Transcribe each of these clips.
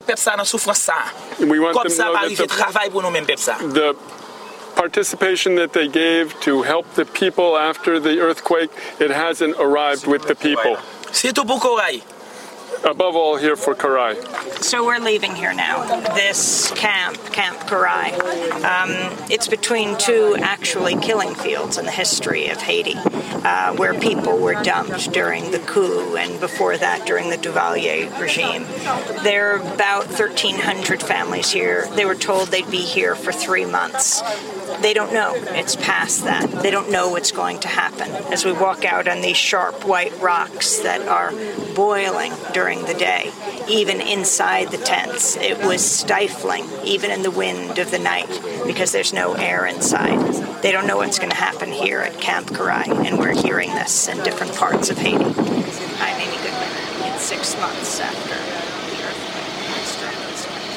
pep sa nan soufrans sa. We want Kom them to sa know pa that rive travay pou nou men pep sa. the participation that they gave to help the people after the earthquake, it hasn't arrived with the people. C'est tout pou Koray. Above all here for Karai. So we're leaving here now. This Camp Karai. It's between two actually killing fields in the history of Haiti, where people were dumped during the coup and before that during the Duvalier regime. There are about 1,300 families here. They were told they'd be here for 3 months. They don't know. It's past that. They don't know what's going to happen. As we walk out on these sharp white rocks that are boiling during the day, even inside the tents, it was stifling, even in the wind of the night, because there's no air inside. They don't know what's going to happen here at Camp Karai, and we're hearing this in different parts of Haiti. I'm Amy Goodman. It's 6 months after the earthquake struck this country.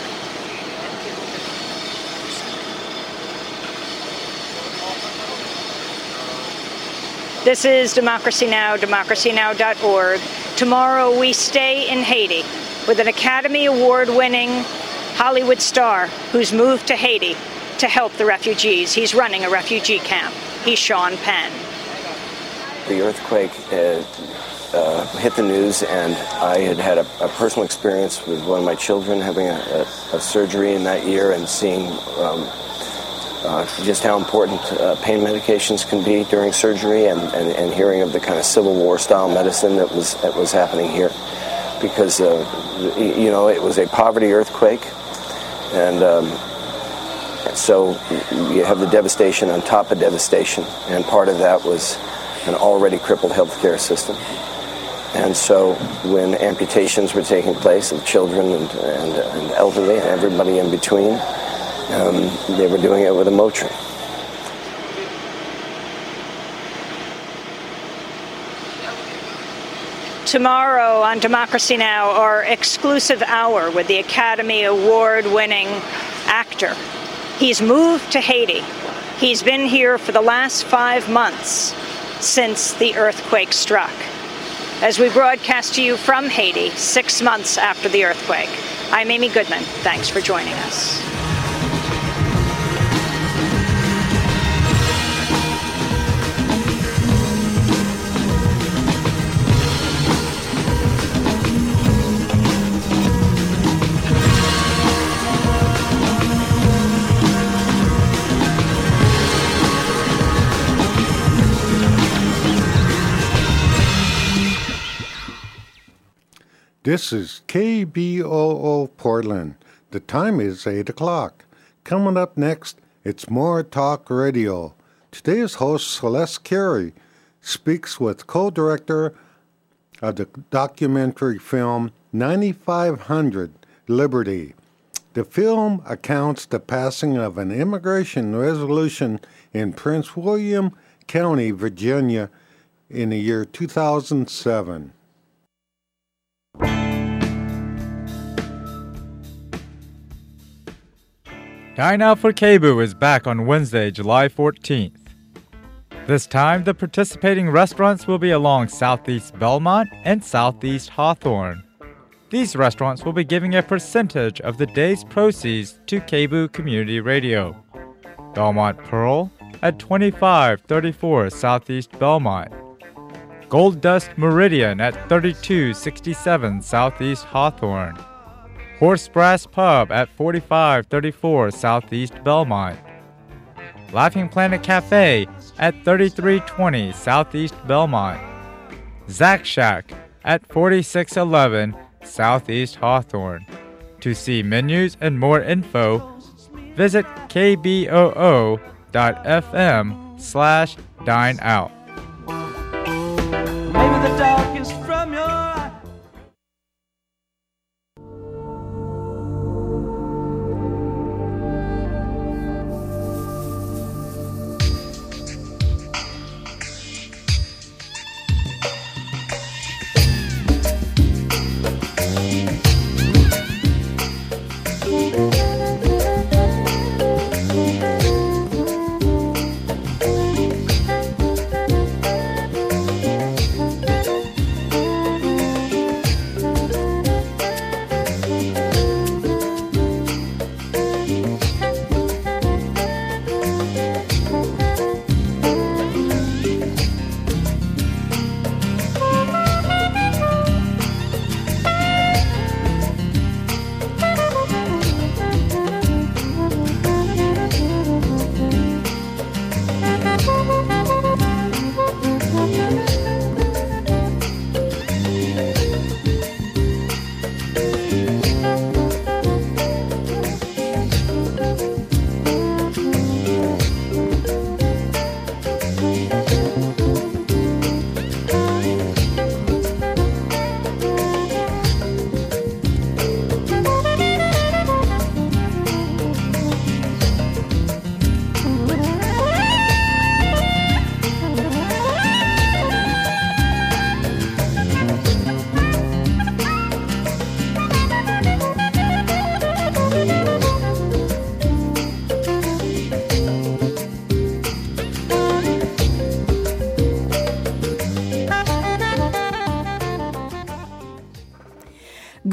This is Democracy Now!, democracynow.org. Tomorrow we stay in Haiti with an Academy Award-winning Hollywood star who's moved to Haiti to help the refugees. He's running a refugee camp. He's Sean Penn. The earthquake hit the news, and I had a personal experience with one of my children having a surgery in that year and seeing just how important pain medications can be during surgery, and hearing of the kind of Civil War style medicine that was happening here, because it was a poverty earthquake, and so you have the devastation on top of devastation, and part of that was an already crippled healthcare system. And so when amputations were taking place of children and elderly and everybody in between, they were doing it with a Motrin. Tomorrow on Democracy Now!, our exclusive hour with the Academy Award-winning actor. He's moved to Haiti. He's been here for the last 5 months since the earthquake struck. As we broadcast to you from Haiti 6 months after the earthquake, I'm Amy Goodman. Thanks for joining us. This is KBOO Portland. The time is 8 o'clock. Coming up next, it's More Talk Radio. Today's host, Celeste Carey, speaks with co-director of the documentary film 9500 Liberty. The film accounts the passing of an immigration resolution in Prince William County, Virginia, in the year 2007. Dine Out for KBOO is back on Wednesday, July 14th. This time, the participating restaurants will be along Southeast Belmont and Southeast Hawthorne. These restaurants will be giving a percentage of the day's proceeds to KBOO Community Radio. Belmont Pearl at 2534 Southeast Belmont. Gold Dust Meridian at 3267 Southeast Hawthorne. Horse Brass Pub at 4534 Southeast Belmont. Laughing Planet Cafe at 3320 Southeast Belmont. Zack Shack at 4611 Southeast Hawthorne. To see menus and more info, visit kboo.fm/dineout. Maybe the darkest from your eye.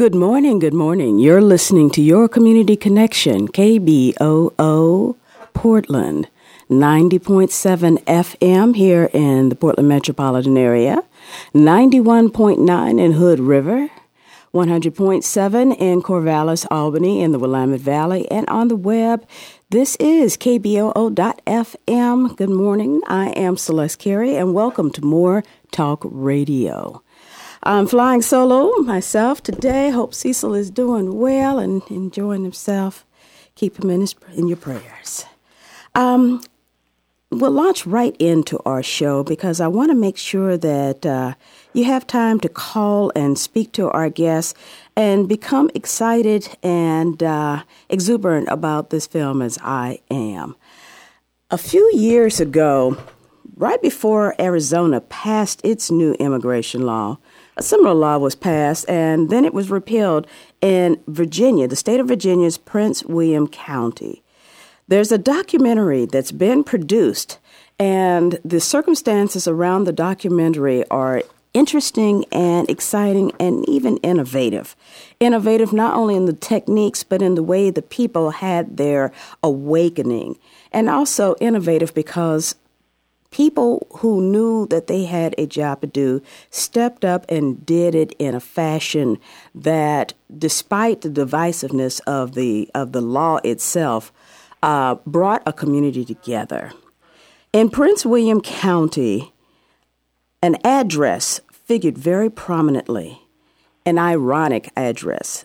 Good morning, good morning. You're listening to your Community Connection, KBOO Portland, 90.7 FM here in the Portland metropolitan area, 91.9 in Hood River, 100.7 in Corvallis, Albany, in the Willamette Valley, and on the web. This is KBOO.FM. Good morning. I am Celeste Carey, and welcome to More Talk Radio. I'm flying solo myself today. Hope Cecil is doing well and enjoying himself. Keep him in your prayers. We'll launch right into our show because I want to make sure that you have time to call and speak to our guests and become excited and exuberant about this film as I am. A few years ago, right before Arizona passed its new immigration law, a similar law was passed, and then it was repealed in Virginia, the state of Virginia's Prince William County. There's a documentary that's been produced, and the circumstances around the documentary are interesting and exciting and even innovative. Innovative not only in the techniques, but in the way the people had their awakening, and also innovative because people who knew that they had a job to do stepped up and did it in a fashion that, despite the divisiveness of the law itself, brought a community together. In Prince William County, an address figured very prominently, an ironic address,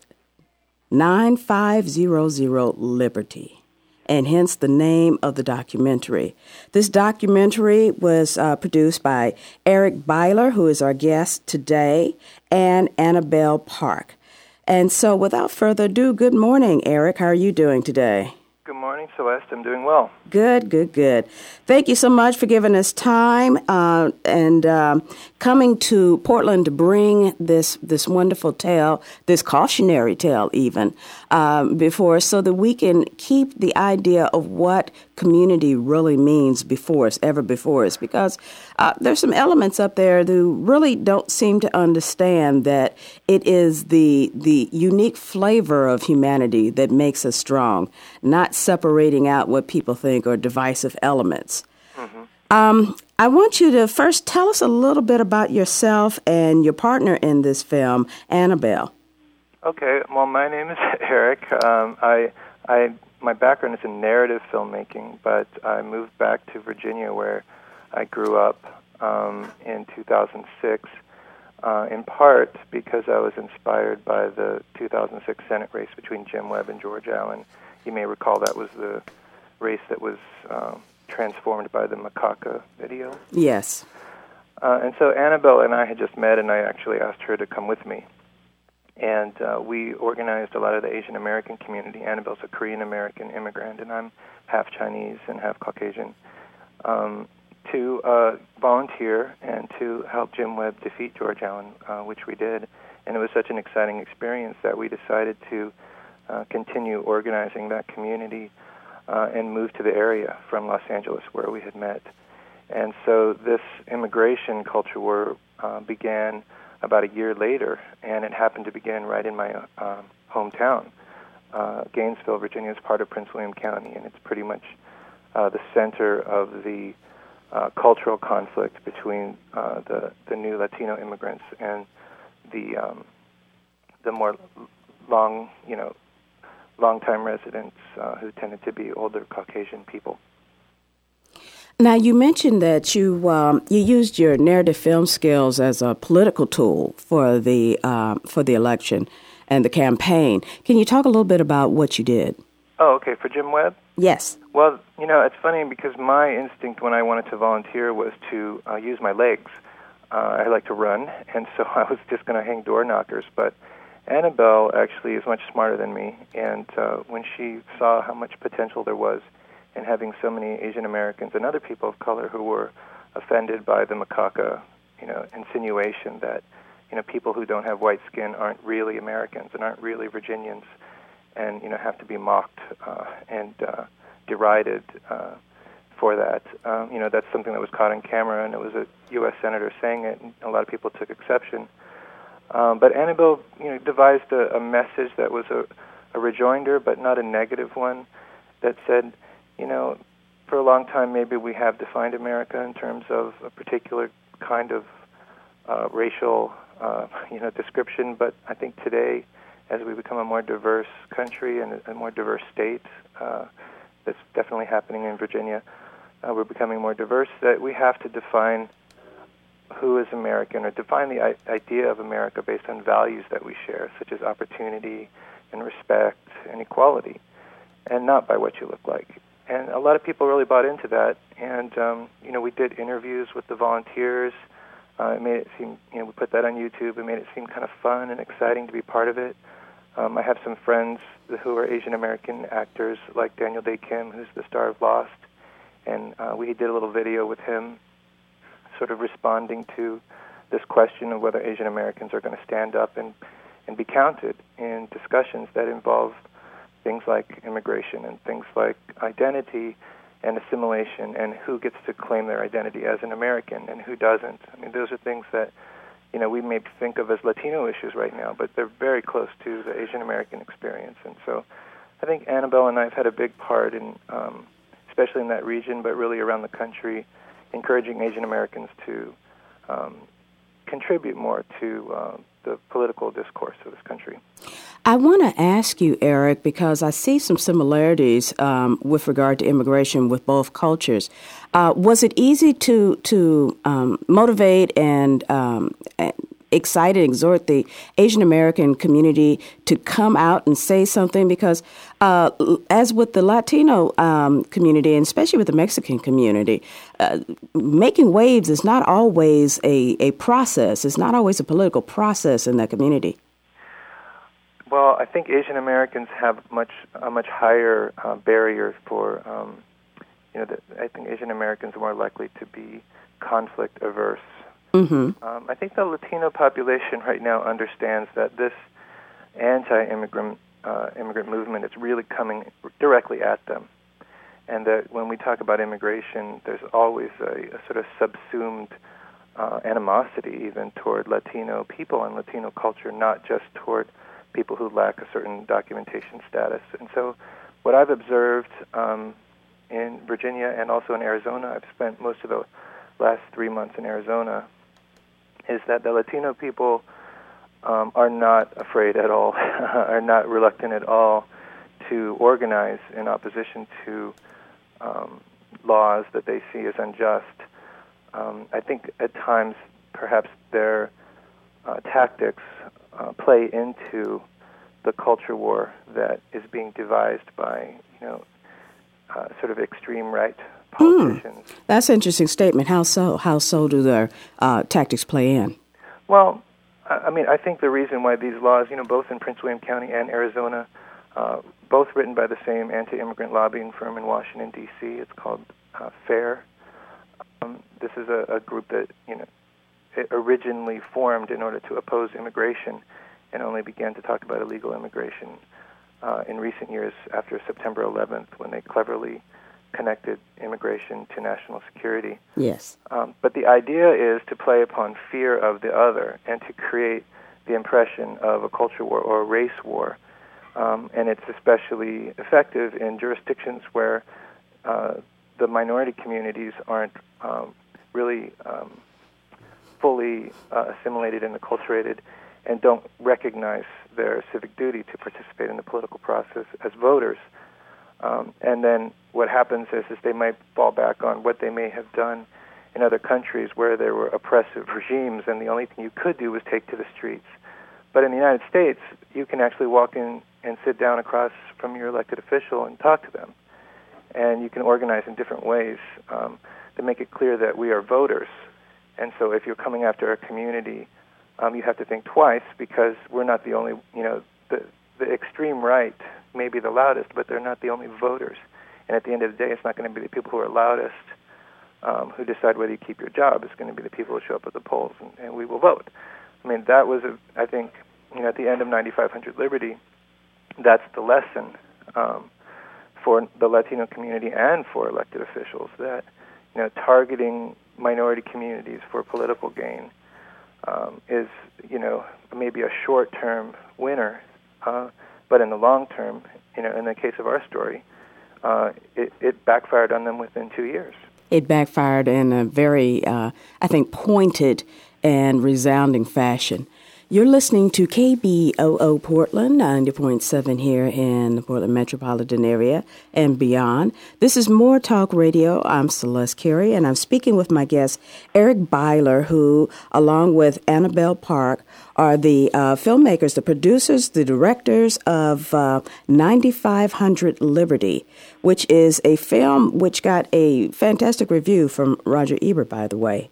9500 Liberty, and hence the name of the documentary. This documentary was produced by Eric Byler, who is our guest today, and Annabelle Park. And so without further ado, good morning, Eric. How are you doing today? Good morning, Celeste. I'm doing well. Good. Thank you so much for giving us time and coming to Portland to bring this wonderful tale, this cautionary tale even, before us so that we can keep the idea of what community really means before us, because there's some elements up there who really don't seem to understand that it is the unique flavor of humanity that makes us strong, not separating out what people think are divisive elements. Mm-hmm. I want you to first tell us a little bit about yourself and your partner in this film, Annabelle. Okay, well, my name is Eric. My background is in narrative filmmaking, but I moved back to Virginia where I grew up in 2006, in part because I was inspired by the 2006 Senate race between Jim Webb and George Allen. You may recall that was the race that was transformed by the Macaca video. Yes. And so Annabelle and I had just met, and I actually asked her to come with me. And we organized a lot of the Asian American community. Annabelle's a Korean American immigrant, and I'm half Chinese and half Caucasian, to volunteer and to help Jim Webb defeat George Allen, which we did. And it was such an exciting experience that we decided to continue organizing that community and move to the area from Los Angeles where we had met. And so this immigration culture war began about a year later, and it happened to begin right in my hometown. Gainesville, Virginia is part of Prince William County, and it's pretty much the center of the cultural conflict between the new Latino immigrants and the more long-time residents who tended to be older Caucasian people. Now, you mentioned that you used your narrative film skills as a political tool for the election and the campaign. Can you talk a little bit about what you did? Oh, okay. For Jim Webb? Yes. Well, it's funny because my instinct when I wanted to volunteer was to use my legs. I like to run, and so I was just going to hang door knockers. But Annabelle actually is much smarter than me, and when she saw how much potential there was and having so many Asian Americans and other people of color who were offended by the Macaca, insinuation that, people who don't have white skin aren't really Americans and aren't really Virginians, and have to be mocked and derided for that. That's something that was caught on camera, and it was a U.S. senator saying it, and a lot of people took exception. But Annabelle, devised a message that was a rejoinder, but not a negative one, that said, for a long time maybe we have defined America in terms of a particular kind of racial, description. But I think today, as we become a more diverse country and a more diverse state, that's definitely happening in Virginia, we're becoming more diverse, that we have to define who is American, or define the idea of America based on values that we share, such as opportunity and respect and equality, and not by what you look like. And a lot of people really bought into that, and we did interviews with the volunteers. It made it seem, we put that on YouTube. It made it seem kind of fun and exciting to be part of it. I have some friends who are Asian American actors, like Daniel Dae Kim, who's the star of Lost, and we did a little video with him, sort of responding to this question of whether Asian Americans are going to stand up and be counted in discussions that involve things like immigration and things like identity and assimilation, and who gets to claim their identity as an American and who doesn't. I mean, those are things that, we may think of as Latino issues right now, but they're very close to the Asian American experience. And so I think Annabelle and I have had a big part in, especially in that region, but really around the country, encouraging Asian Americans to contribute more to the political discourse of this country. I want to ask you, Eric, because I see some similarities with regard to immigration with both cultures. Was it easy to motivate and excite and exhort the Asian American community to come out and say something? Because as with the Latino community, and especially with the Mexican community, making waves is not always a process. It's not always a political process in that community. Well, I think Asian Americans have a much higher barrier for, I think Asian Americans are more likely to be conflict averse. Mm-hmm. I think the Latino population right now understands that this anti-immigrant immigrant movement is really coming directly at them, and that when we talk about immigration, there's always a sort of subsumed animosity even toward Latino people and Latino culture, not just toward people who lack a certain documentation status. And so what I've observed in Virginia and also in Arizona, I've spent most of the last 3 months in Arizona, is that the Latino people are not afraid at all, are not reluctant at all to organize in opposition to laws that they see as unjust. I think at times perhaps their tactics play into the culture war that is being devised by, sort of extreme right politicians. That's an interesting statement. How so? How so do their tactics play in? Well, I think the reason why these laws, both in Prince William County and Arizona, both written by the same anti-immigrant lobbying firm in Washington, D.C., it's called FAIR. This is a group that, it originally formed in order to oppose immigration and only began to talk about illegal immigration in recent years after September 11th, when they cleverly connected immigration to national security. Yes. But the idea is to play upon fear of the other and to create the impression of a culture war or a race war. And it's especially effective in jurisdictions where the minority communities aren't really fully assimilated and acculturated and don't recognize their civic duty to participate in the political process as voters. And then what happens is they might fall back on what they may have done in other countries where there were oppressive regimes and the only thing you could do was take to the streets. But in the United States, you can actually walk in and sit down across from your elected official and talk to them. And you can organize in different ways to make it clear that we are voters. And so if you're coming after a community, you have to think twice, because we're not the only, the extreme right may be the loudest, but they're not the only voters. And at the end of the day, it's not going to be the people who are loudest who decide whether you keep your job. It's going to be the people who show up at the polls, and we will vote. I mean, that was, I think, at the end of 9500 Liberty, that's the lesson for the Latino community and for elected officials, that targeting minority communities for political gain is, maybe a short-term winner, but in the long term, in the case of our story, it backfired on them within 2 years. It backfired in a very, I think, pointed and resounding fashion. You're listening to KBOO Portland, 90.7 here in the Portland metropolitan area and beyond. This is More Talk Radio. I'm Celeste Carey, and I'm speaking with my guest, Eric Byler, who, along with Annabelle Park, are the filmmakers, the producers, the directors of 9500 Liberty, which is a film which got a fantastic review from Roger Ebert, by the way.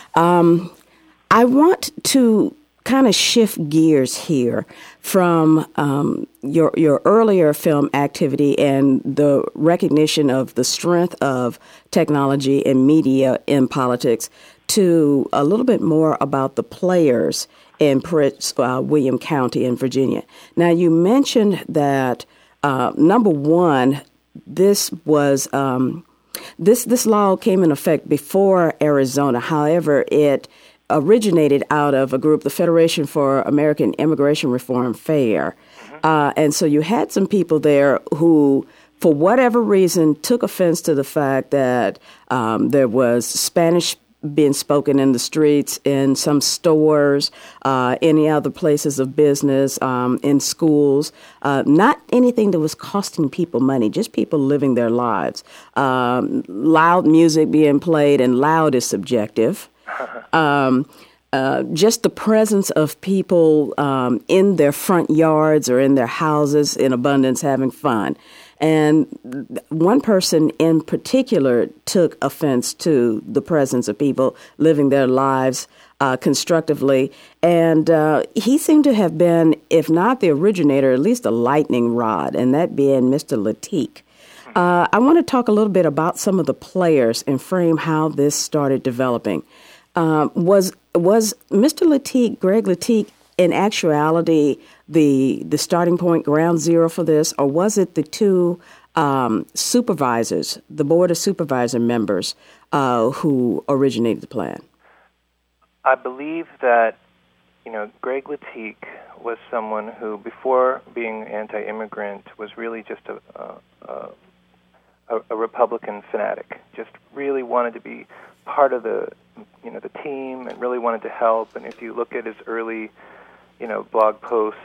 I want to kind of shift gears here from your earlier film activity and the recognition of the strength of technology and media in politics to a little bit more about the players in Prince William County in Virginia. Now, you mentioned that, number one, this was this law came in effect before Arizona. However, it originated out of a group, the Federation for American Immigration Reform, FAIR. And so you had some people there who, for whatever reason, took offense to the fact that there was Spanish being spoken in the streets, in some stores, any other places of business, in schools. Not anything that was costing people money, just people living their lives. Loud music being played, and loud is subjective. Just the presence of people in their front yards or in their houses in abundance having fun. And one person in particular took offense to the presence of people living their lives constructively. And he seemed to have been, if not the originator, at least a lightning rod, and that being Mr. Lateek. I want to talk a little bit about some of the players and frame how this started developing. Was Mr. Lateek, Greg Lateek, in actuality the starting point, ground zero for this, or was it the two supervisors, the Board of Supervisor members, who originated the plan? I believe that, Greg Lateek was someone who, before being anti-immigrant, was really just a Republican fanatic, just really wanted to be part of the team and really wanted to help. And if you look at his early, blog posts,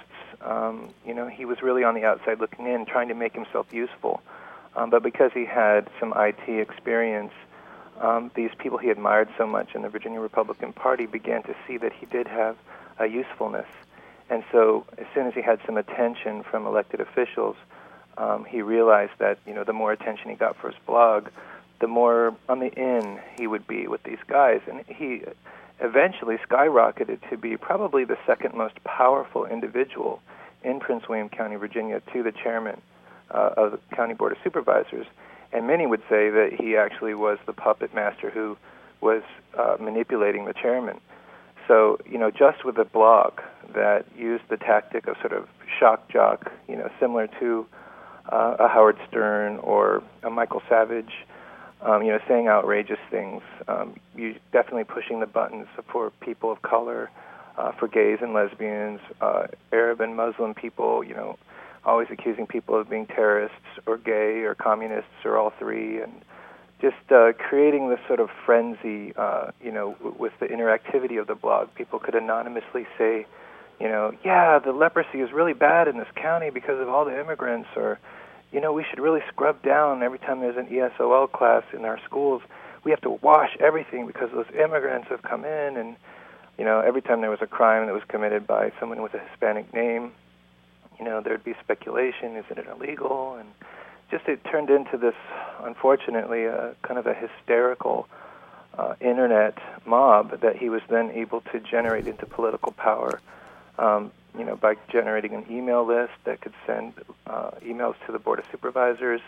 he was really on the outside looking in, trying to make himself useful. But because he had some IT experience, these people he admired so much in the Virginia Republican Party began to see that he did have a usefulness. And so as soon as he had some attention from elected officials, he realized that, the more attention he got for his blog, the more on the in he would be with these guys. And he eventually skyrocketed to be probably the second most powerful individual in Prince William County, Virginia, to the chairman of the County Board of Supervisors. And many would say that he actually was the puppet master who was manipulating the chairman. So, just with a blog that used the tactic of sort of shock jock, similar to a Howard Stern or a Michael Savage, saying outrageous things, you definitely pushing the buttons for people of color, for gays and lesbians, Arab and Muslim people, always accusing people of being terrorists or gay or communists or all three, and just creating this sort of frenzy, with the interactivity of the blog. People could anonymously say, yeah, the leprosy is really bad in this county because of all the immigrants, or we should really scrub down every time there's an ESOL class in our schools. We have to wash everything because those immigrants have come in. And, every time there was a crime that was committed by someone with a Hispanic name, there'd be speculation, is it illegal? And just it turned into this, unfortunately, kind of a hysterical internet mob that he was then able to generate into political power. By generating an email list that could send emails to the Board of Supervisors.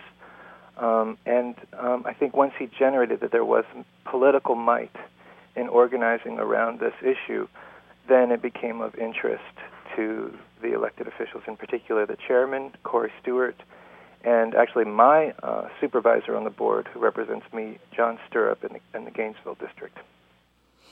I think once he generated that there was political might in organizing around this issue, then it became of interest to the elected officials, in particular the chairman, Corey Stewart, and actually my supervisor on the board who represents me, John Stirrup, in the Gainesville district.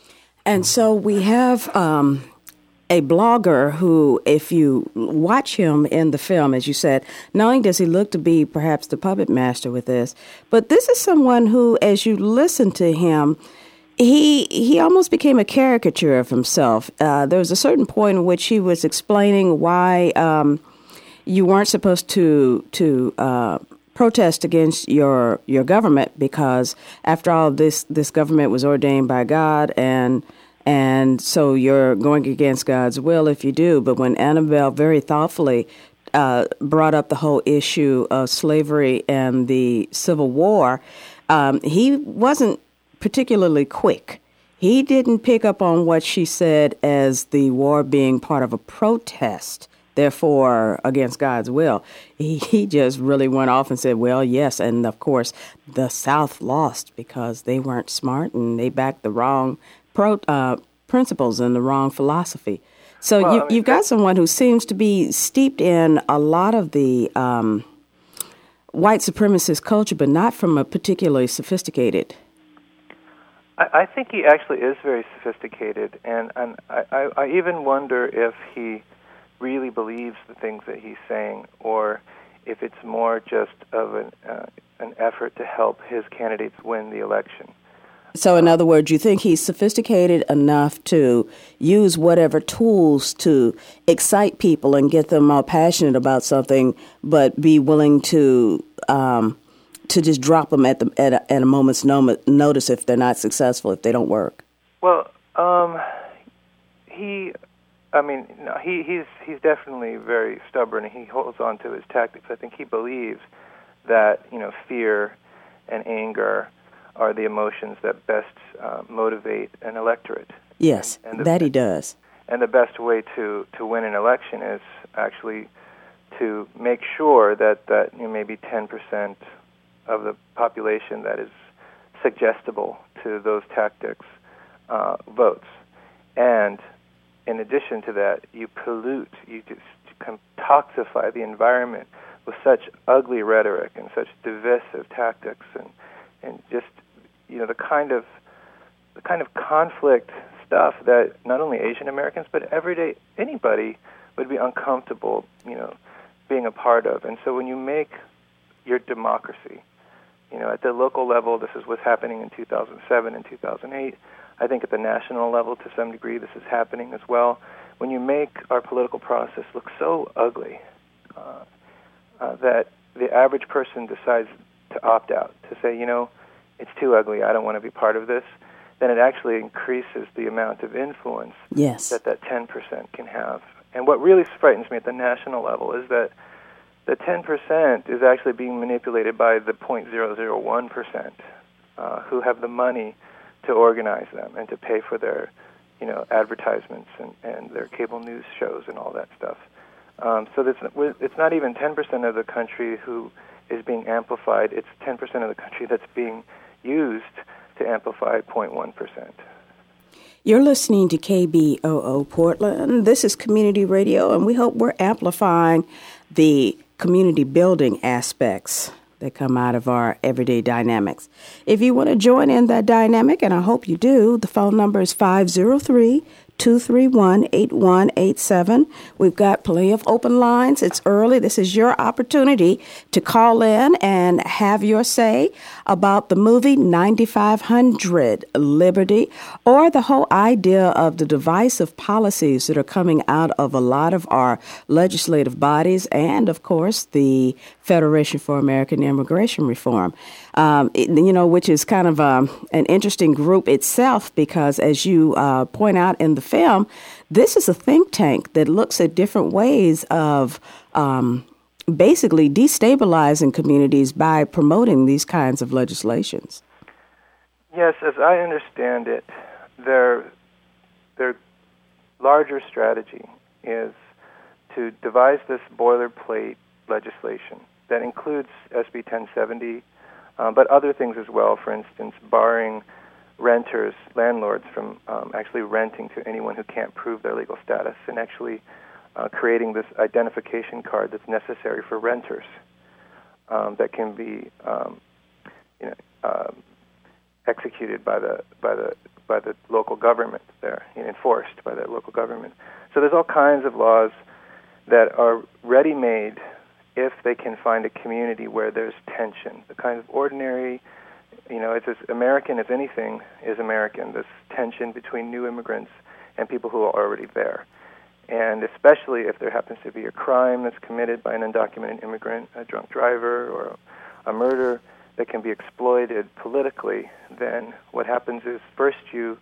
And so we have a blogger who, if you watch him in the film, as you said, not only does he look to be perhaps the puppet master with this, but this is someone who, as you listen to him, he almost became a caricature of himself. There was a certain point in which he was explaining why you weren't supposed to protest against your government, because after all, this government was ordained by God, and so you're going against God's will if you do. But when Annabelle very thoughtfully brought up the whole issue of slavery and the Civil War, he wasn't particularly quick. He didn't pick up on what she said as the war being part of a protest, therefore against God's will. He just really went off and said, well, yes, and of course the South lost because they weren't smart and they backed the wrong principles and the wrong philosophy. So you've got someone who seems to be steeped in a lot of the white supremacist culture, but not from a particularly sophisticated. I think he actually is very sophisticated, and I even wonder if he really believes the things that he's saying, or if it's more just of an effort to help his candidates win the election. So, in other words, you think he's sophisticated enough to use whatever tools to excite people and get them all passionate about something, but be willing to just drop them at a moment's notice if they're not successful, if they don't work? Well, he's definitely very stubborn, and he holds on to his tactics. I think he believes that fear and anger are the emotions that best motivate an electorate. Yes, he does. And the best way to win an election is actually to make sure that maybe 10% of the population that is suggestible to those tactics votes. And in addition to that, you just toxify the environment with such ugly rhetoric and such divisive tactics and just the kind of conflict stuff that not only Asian Americans but everyday anybody would be uncomfortable being a part of. And so when you make your democracy at the local level, this is what's happening in 2007 and 2008. I think at the national level, to some degree, this is happening as well. When you make our political process look so ugly that the average person decides to opt out, to say, it's too ugly, I don't want to be part of this, then it actually increases the amount of influence that 10% can have. And what really frightens me at the national level is that the 10% is actually being manipulated by the 0.001% who have the money to organize them and to pay for their, advertisements and their cable news shows and all that stuff. So it's not even 10% of the country who is being amplified. It's 10% of the country that's being used to amplify 0.1%. You're listening to KBOO Portland. This is Community Radio, and we hope we're amplifying the community building aspects that come out of our everyday dynamics. If you want to join in that dynamic, and I hope you do, the phone number is 503-231-8187. We've got plenty of open lines. It's early. This is your opportunity to call in and have your say about the movie 9500 Liberty, or the whole idea of the divisive policies that are coming out of a lot of our legislative bodies and, of course, the Federation for American Immigration Reform, which is kind of an interesting group itself because, as you point out in the film, this is a think tank that looks at different ways of basically destabilizing communities by promoting these kinds of legislations. Yes, as I understand it, their larger strategy is to devise this boilerplate legislation that includes SB 1070, but other things as well, for instance, barring renters, landlords from actually renting to anyone who can't prove their legal status, and actually creating this identification card that's necessary for renters that can be executed by the by the local government there, enforced by that local government. So there's all kinds of laws that are ready-made if they can find a community where there's tension. The kind of ordinary, it's as American as anything is American, this tension between new immigrants and people who are already there. And especially if there happens to be a crime that's committed by an undocumented immigrant, a drunk driver or a murder that can be exploited politically, then what happens is first you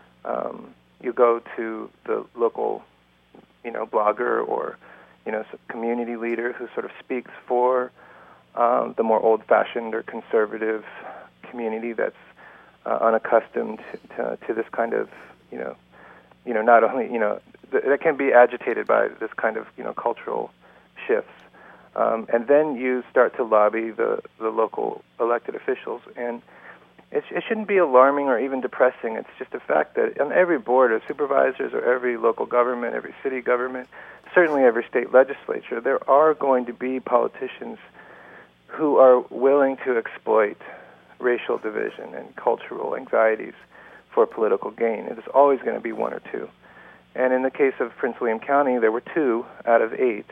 go to the local, blogger or, community leader who sort of speaks for the more old-fashioned or conservative community that's unaccustomed to this kind of, not only, that can be agitated by this kind of, cultural shifts. And then you start to lobby the local elected officials. And it shouldn't be alarming or even depressing. It's just a fact that on every board of supervisors or every local government, every city government, certainly every state legislature, there are going to be politicians who are willing to exploit racial division and cultural anxieties for political gain. It is always going to be one or two. And in the case of Prince William County, there were 2 out of 8.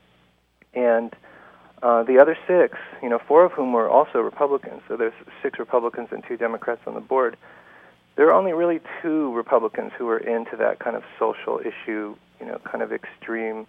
And the other 6, 4 of whom were also Republicans, so there's 6 Republicans and 2 Democrats on the board. There are only really 2 Republicans who are into that kind of social issue, kind of extreme,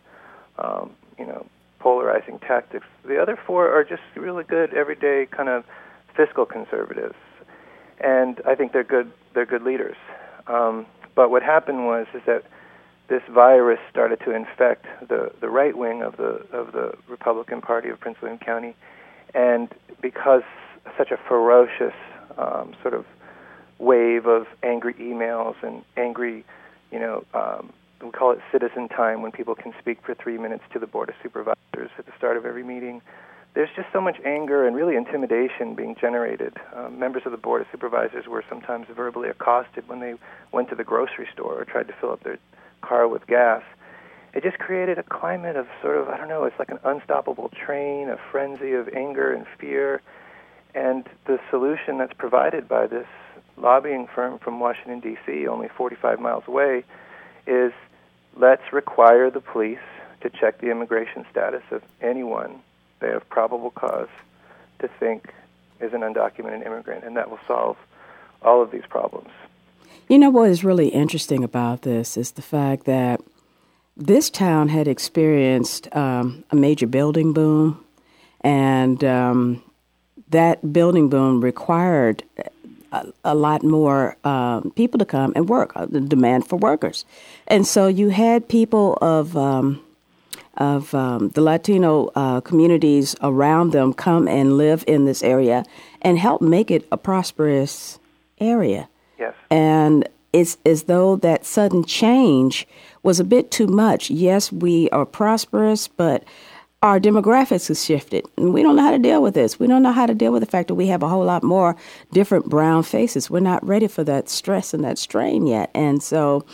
polarizing tactics. The other 4 are just really good, everyday kind of fiscal conservatives, and I think they're good leaders. But what happened is that this virus started to infect the right wing of the Republican Party of Prince William County, and because such a ferocious sort of wave of angry emails and angry, we call it citizen time, when people can speak for 3 minutes to the Board of Supervisors at the start of every meeting. There's just so much anger and really intimidation being generated. Members of the Board of Supervisors were sometimes verbally accosted when they went to the grocery store or tried to fill up their car with gas. It just created a climate of sort of, it's like an unstoppable train, a frenzy of anger and fear. And the solution that's provided by this lobbying firm from Washington, D.C., only 45 miles away, is let's require the police to check the immigration status of anyone they have probable cause to think is an undocumented immigrant, and that will solve all of these problems. What is really interesting about this is the fact that this town had experienced a major building boom, and that building boom required a lot more people to come and work, the demand for workers. And so you had people of the Latino communities around them come and live in this area and help make it a prosperous area. Yes. And it's as though that sudden change was a bit too much. Yes, we are prosperous, but our demographics have shifted, and we don't know how to deal with this. We don't know how to deal with the fact that we have a whole lot more different brown faces. We're not ready for that stress and that strain yet. And so,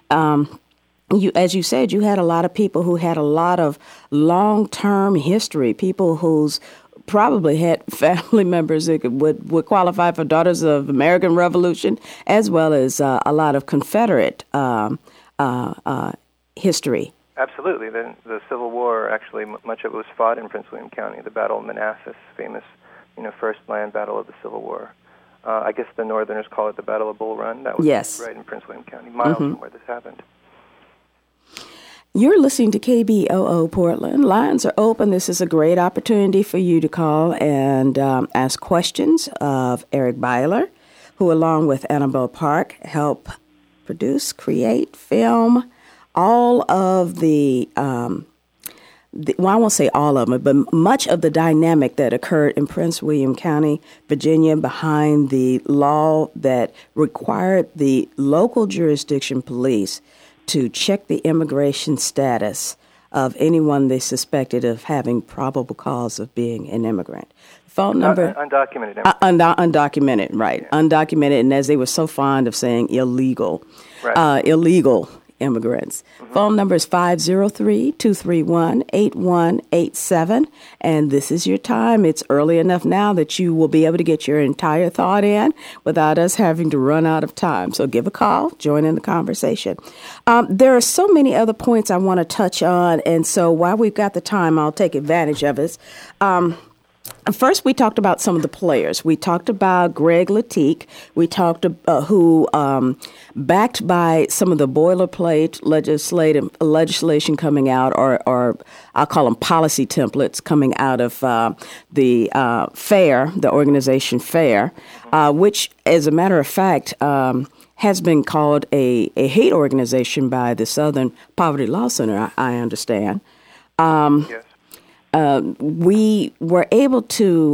as you said, you had a lot of people who had a lot of long-term history, people who's probably had family members that would qualify for Daughters of American Revolution, as well as a lot of Confederate history. Absolutely. The Civil War, actually, much of it was fought in Prince William County, the Battle of Manassas, famous, first land battle of the Civil War. I guess the Northerners call it the Battle of Bull Run. That was right in Prince William County, miles from where this happened. You're listening to KBOO Portland. Lines are open. This is a great opportunity for you to call and ask questions of Eric Byler, who, along with Annabelle Park, help produce, create, film all of the I won't say all of them, but much of the dynamic that occurred in Prince William County, Virginia, behind the law that required the local jurisdiction police to check the immigration status of anyone they suspected of having probable cause of being an immigrant. Phone number? Undocumented. Undocumented, right. Yeah. Undocumented, and as they were so fond of saying, illegal. Right. Illegal immigrants. Phone number is 503-231-8187, and this is your time. It's early enough now that you will be able to get your entire thought in without us having to run out of time. So give a call, join in the conversation. There are so many other points I want to touch on, and so while we've got the time, I'll take advantage of it. First, we talked about some of the players. We talked about Greg Latique. We talked who, backed by some of the boilerplate legislation coming out, or I'll call them policy templates coming out of the FAIR, the organization FAIR, which, as a matter of fact, has been called a hate organization by the Southern Poverty Law Center, I understand. Yes. We were able to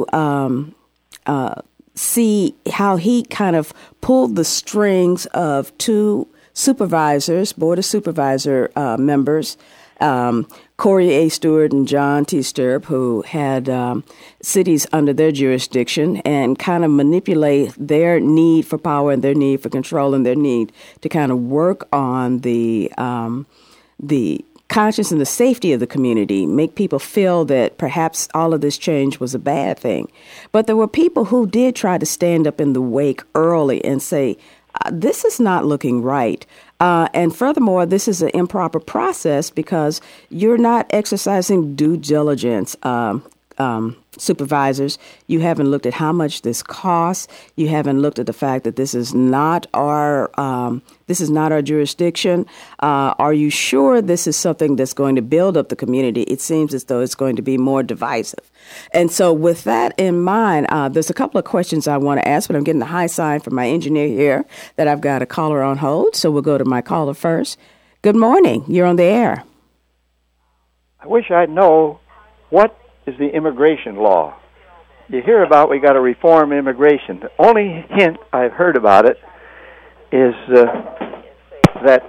see how he kind of pulled the strings of two supervisors, Board of Supervisor members, Corey A. Stewart and John T. Stirrup, who had cities under their jurisdiction, and kind of manipulate their need for power and their need for control and their need to kind of work on the conscience and the safety of the community, make people feel that perhaps all of this change was a bad thing. But there were people who did try to stand up in the wake early and say, this is not looking right. And furthermore, this is an improper process because you're not exercising due diligence. Supervisors, you haven't looked at how much this costs. You haven't looked at the fact that this is not our jurisdiction. Are you sure this is something that's going to build up the community? It seems as though it's going to be more divisive. And so with that in mind, there's a couple of questions I want to ask, but I'm getting the high sign from my engineer here that I've got a caller on hold. So we'll go to my caller first. Good morning. You're on the air. I wish I'd know what is the immigration law. You hear about we got to reform immigration. The only hint I've heard about it is that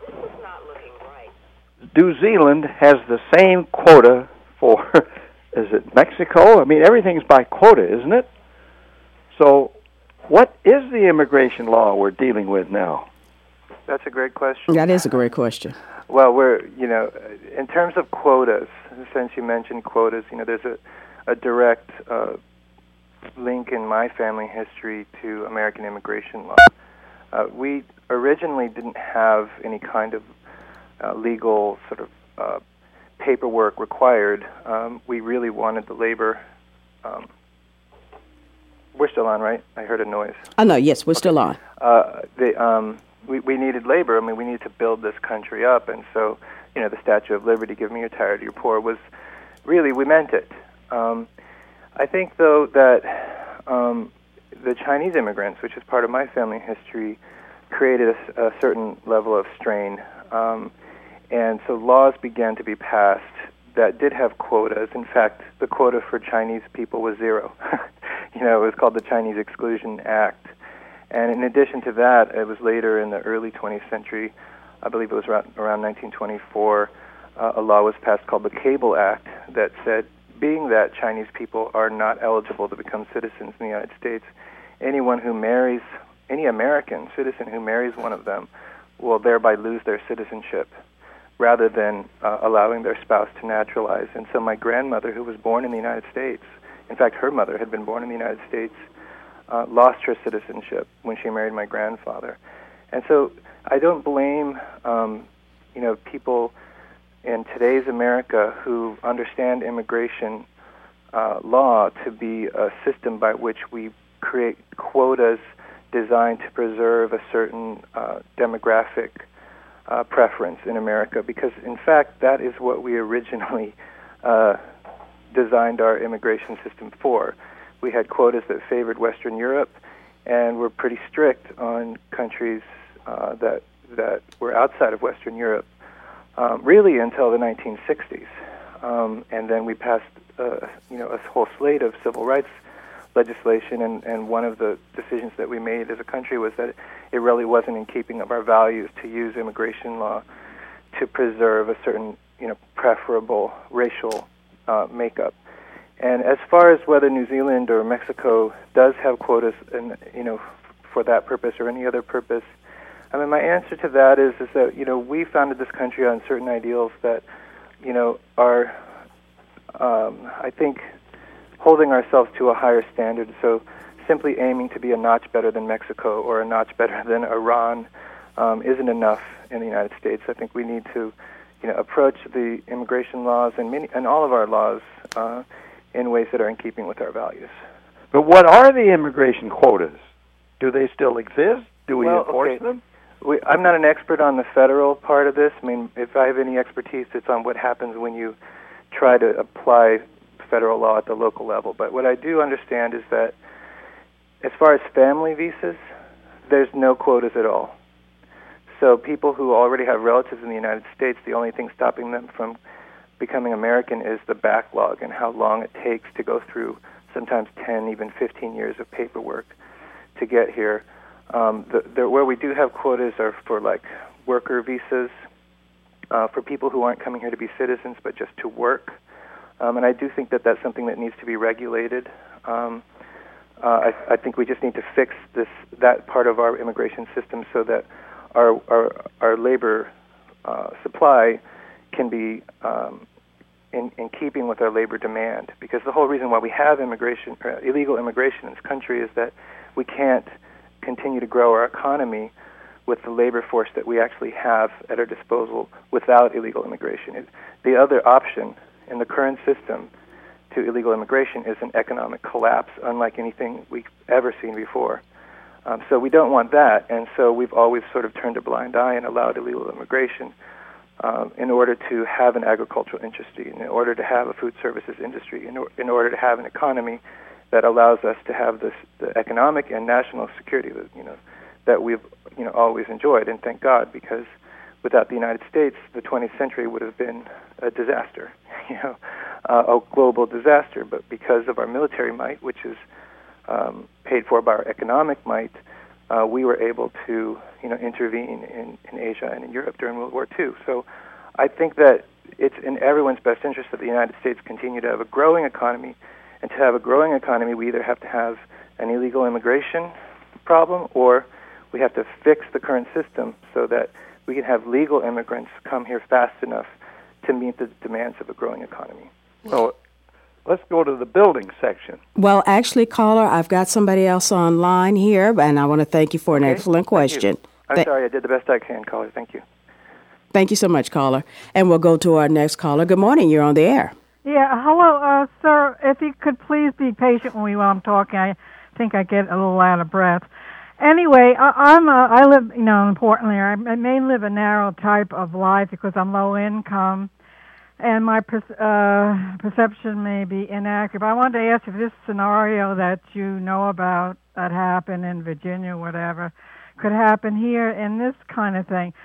New Zealand has the same quota for, is it Mexico? I mean, everything's by quota, isn't it? So what is the immigration law we're dealing with now? That's a great question. That is a great question. Well, in terms of quotas, since you mentioned quotas, there's a direct link in my family history to American immigration law. We originally didn't have any kind of legal sort of paperwork required. We really wanted the labor. We're still on, right? I heard a noise. Oh, no, yes, we're still on. We needed labor. I mean, we needed to build this country up, and so, the Statue of Liberty, give me your tired, your poor, was really, we meant it. I think, though, that the Chinese immigrants, which is part of my family history, created a certain level of strain, and so laws began to be passed that did have quotas. In fact, the quota for Chinese people was 0. It was called the Chinese Exclusion Act. And in addition to that, it was later in the early 20th century, I believe it was around 1924, a law was passed called the Cable Act that said, being that Chinese people are not eligible to become citizens in the United States, anyone who marries, any American citizen who marries one of them will thereby lose their citizenship rather than allowing their spouse to naturalize. And so my grandmother, who was born in the United States, in fact, her mother had been born in the United States, lost her citizenship when she married my grandfather. And so I don't blame, people in today's America who understand immigration law to be a system by which we create quotas designed to preserve a certain demographic preference in America, because, in fact, that is what we originally designed our immigration system for. We had quotas that favored Western Europe, and were pretty strict on countries that were outside of Western Europe, really until the 1960s. And then we passed, a whole slate of civil rights legislation, and one of the decisions that we made as a country was that it really wasn't in keeping of our values to use immigration law to preserve a certain, preferable racial makeup. And as far as whether New Zealand or Mexico does have quotas, and for that purpose or any other purpose, I mean, my answer to that is that, we founded this country on certain ideals that, are, I think, holding ourselves to a higher standard. So simply aiming to be a notch better than Mexico or a notch better than Iran isn't enough in the United States. I think we need to, approach the immigration laws and all of our laws in ways that are in keeping with our values. But what are the immigration quotas? Do they still exist? Do we enforce them? I'm not an expert on the federal part of this. I mean, if I have any expertise, it's on what happens when you try to apply federal law at the local level. But what I do understand is that as far as family visas, there's no quotas at all. So people who already have relatives in the United States, the only thing stopping them from becoming American is the backlog and how long it takes to go through sometimes 10, even 15 years of paperwork to get here. Where we do have quotas are for like worker visas, for people who aren't coming here to be citizens but just to work. And I do think that that's something that needs to be regulated. I think we just need to fix that part of our immigration system so that our labor supply can be in keeping with our labor demand. Because the whole reason why we have illegal immigration in this country is that we can't continue to grow our economy with the labor force that we actually have at our disposal without illegal immigration. The other option in the current system to illegal immigration is an economic collapse, unlike anything we've ever seen before. So we don't want that, and so we've always sort of turned a blind eye and allowed illegal immigration in order to have an agricultural industry, in order to have a food services industry, in order to have an economy that allows us to have the economic and national security that we've always enjoyed, and thank God, because without the United States, the 20th century would have been a disaster, a global disaster. But because of our military might, which is paid for by our economic might, we were able to intervene in Asia and in Europe during World War II. So I think that it's in everyone's best interest that the United States continue to have a growing economy. And to have a growing economy, we either have to have an illegal immigration problem or we have to fix the current system so that we can have legal immigrants come here fast enough to meet the demands of a growing economy. So let's go to the building section. Well, actually, caller, I've got somebody else online here, and I want to thank you for an excellent question. I'm sorry, I did the best I can, caller. Thank you. Thank you so much, caller. And we'll go to our next caller. Good morning. You're on the air. Yeah, hello, sir. If you could please be patient with me while I'm talking. I think I get a little out of breath. Anyway, I live, in Portland area. I may live a narrow type of life because I'm low income, and my perception may be inaccurate. But I wanted to ask if this scenario that you know about that happened in Virginia, whatever, could happen here in this kind of thing.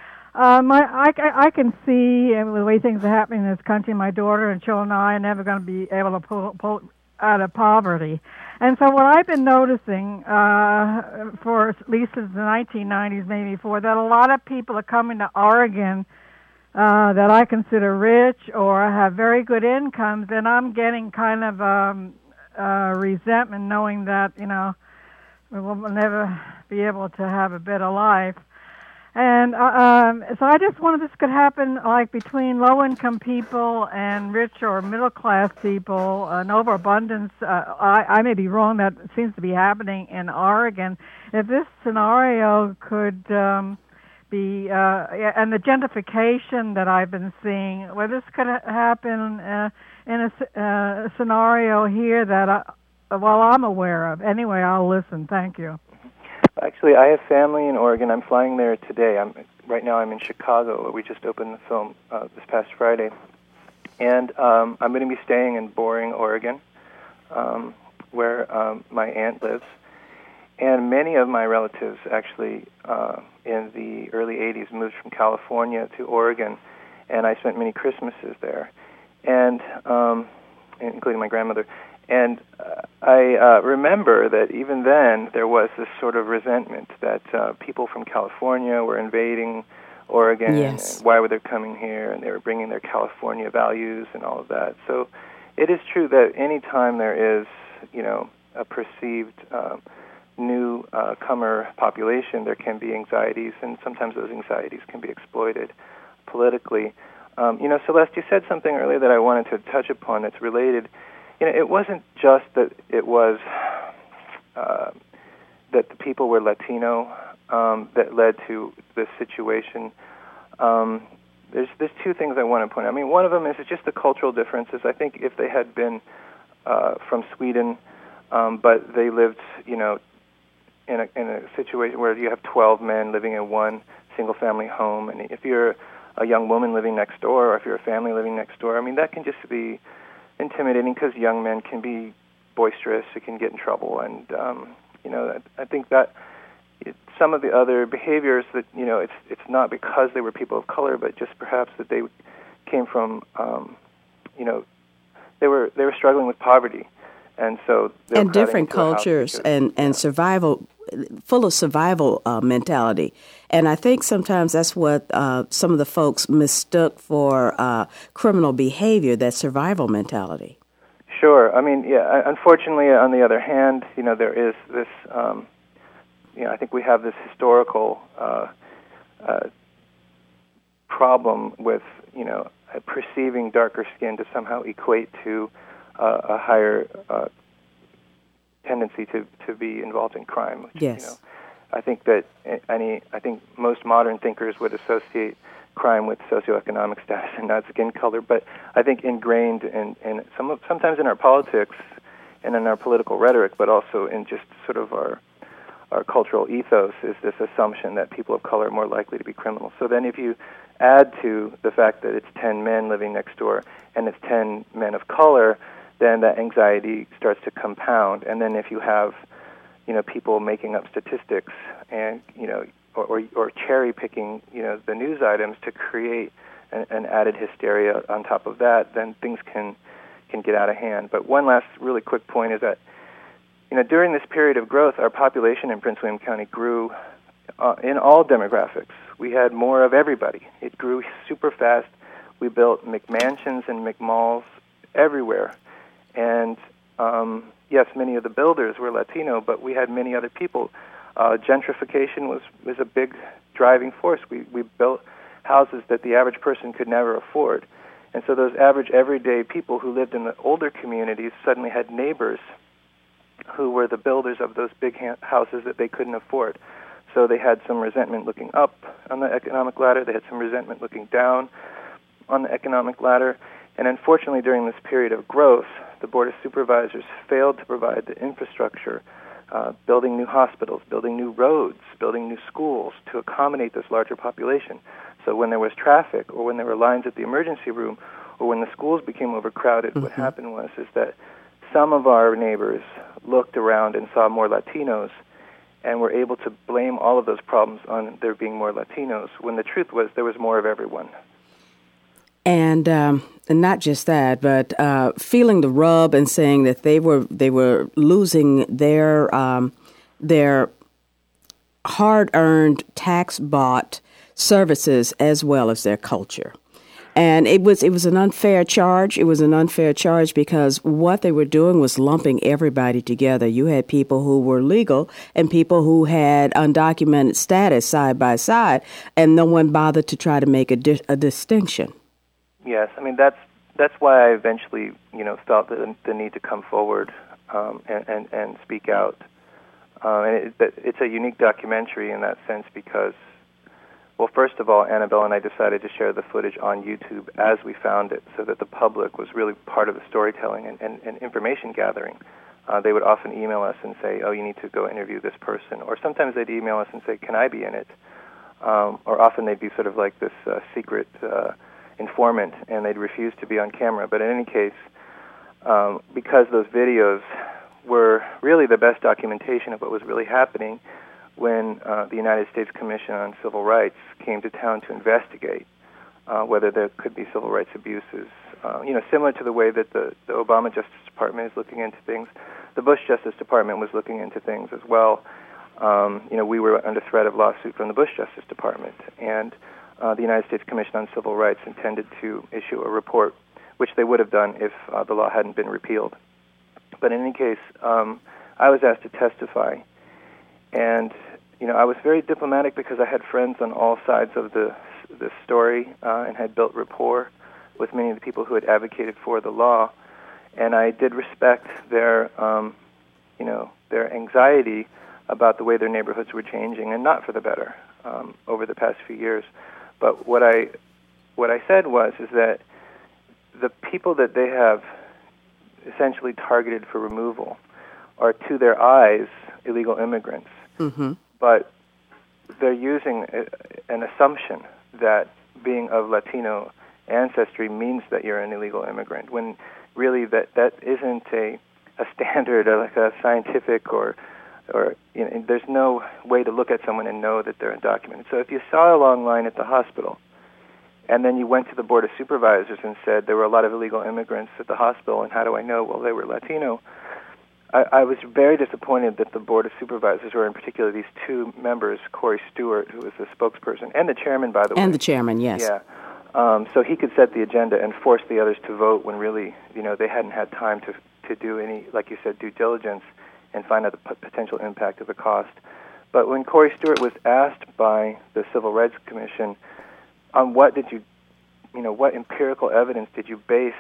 I can see the way things are happening in this country. My daughter and children and I are never going to be able to pull out of poverty. And so what I've been noticing for at least since the 1990s, maybe before, that a lot of people are coming to Oregon that I consider rich or have very good incomes, and I'm getting kind of resentment knowing that, we will never be able to have a better life. And so I just wonder if this could happen like between low-income people and rich or middle-class people, an overabundance. I may be wrong, that seems to be happening in Oregon. If this scenario could be, and the gentrification that I've been seeing, well, this could happen in a scenario here that, I'm aware of. Anyway, I'll listen. Thank you. Actually, I have family in Oregon. I'm flying there today. Right now I'm in Chicago, where we just opened the film this past Friday. And I'm going to be staying in Boring, Oregon, where my aunt lives. And many of my relatives actually in the early 80s moved from California to Oregon, and I spent many Christmases there, and including my grandmother. And I remember that even then there was this sort of resentment that people from California were invading Oregon. Yes. And why were they coming here? And they were bringing their California values and all of that. So it is true that any time there is, a perceived new comer population, there can be anxieties, and sometimes those anxieties can be exploited politically. Celeste, you said something earlier that I wanted to touch upon that's related. It wasn't just that it was that the people were Latino that led to this situation. There's two things I want to point out. I mean, one of them is just the cultural differences. I think if they had been from Sweden, but they lived, in a situation where you have 12 men living in one single-family home, and if you're a young woman living next door, or if you're a family living next door, I mean, that can just be intimidating because young men can be boisterous, it can get in trouble, and I think that some of the other behaviors that it's not because they were people of color, but just perhaps that they came from they were struggling with poverty, and so and different cultures and survival, full of survival mentality. And I think sometimes that's what some of the folks mistook for criminal behavior, that survival mentality. Sure. I mean, yeah. Unfortunately, on the other hand, there is this. I think we have this historical problem with perceiving darker skin to somehow equate to a higher tendency to be involved in crime. Which, yes. I think that I think most modern thinkers would associate crime with socioeconomic status and not skin color. But I think ingrained in sometimes in our politics and in our political rhetoric, but also in just sort of our cultural ethos, is this assumption that people of color are more likely to be criminals. So then if you add to the fact that it's 10 men living next door and it's 10 men of color, then that anxiety starts to compound. And then if you have, people making up statistics and, or cherry picking, the news items to create an added hysteria on top of that, then things can get out of hand. But one last really quick point is that, during this period of growth, our population in Prince William County grew in all demographics. We had more of everybody. It grew super fast. We built McMansions and McMalls everywhere. And, yes, many of the builders were Latino, but we had many other people. Gentrification was a big driving force. We built houses that the average person could never afford. And so those average, everyday people who lived in the older communities suddenly had neighbors who were the builders of those big houses that they couldn't afford. So they had some resentment looking up on the economic ladder. They had some resentment looking down on the economic ladder. And unfortunately, during this period of growth, the Board of Supervisors failed to provide the infrastructure, building new hospitals, building new roads, building new schools to accommodate this larger population. So when there was traffic, or when there were lines at the emergency room, or when the schools became overcrowded, what happened is that some of our neighbors looked around and saw more Latinos and were able to blame all of those problems on there being more Latinos, when the truth was there was more of everyone. And not just that, but feeling the rub and saying that they were losing their hard-earned, tax-bought services as well as their culture. And it was an unfair charge. It was an unfair charge because what they were doing was lumping everybody together. You had people who were legal and people who had undocumented status side by side, and no one bothered to try to make a distinction. Yes, I mean that's why I eventually felt the need to come forward and speak out. And it's a unique documentary in that sense because, well, first of all, Annabelle and I decided to share the footage on YouTube as we found it, so that the public was really part of the storytelling and information gathering. They would often email us and say, "Oh, you need to go interview this person," or sometimes they'd email us and say, "Can I be in it?" Or often they'd be sort of like this secret informant, and they'd refuse to be on camera. But in any case, because those videos were really the best documentation of what was really happening when the United States Commission on Civil Rights came to town to investigate whether there could be civil rights abuses, similar to the way that the Obama Justice Department is looking into things. The Bush Justice Department was looking into things as well. We were under threat of lawsuit from the Bush Justice Department, and the United States Commission on Civil Rights intended to issue a report, which they would have done if the law hadn't been repealed. But in any case, I was asked to testify, And, I was very diplomatic because I had friends on all sides of the story and had built rapport with many of the people who had advocated for the law. And I did respect their, their anxiety about the way their neighborhoods were changing, and not for the better over the past few years. But what I said is that the people that they have essentially targeted for removal are, to their eyes, illegal immigrants. Mm-hmm. But they're using an assumption that being of Latino ancestry means that you're an illegal immigrant, when really that isn't a standard or like a scientific or there's no way to look at someone and know that they're undocumented. So if you saw a long line at the hospital and then you went to the Board of Supervisors and said there were a lot of illegal immigrants at the hospital, and how do I know? Well, they were Latino. I was very disappointed that the Board of Supervisors, or in particular these two members, Corey Stewart, who was the spokesperson, and the chairman, by the way. And the chairman, yes. Yeah. So he could set the agenda and force the others to vote when really, they hadn't had time to do any, like you said, due diligence and find out the potential impact of the cost. But when Corey Stewart was asked by the Civil Rights Commission on what did you, what empirical evidence did you base,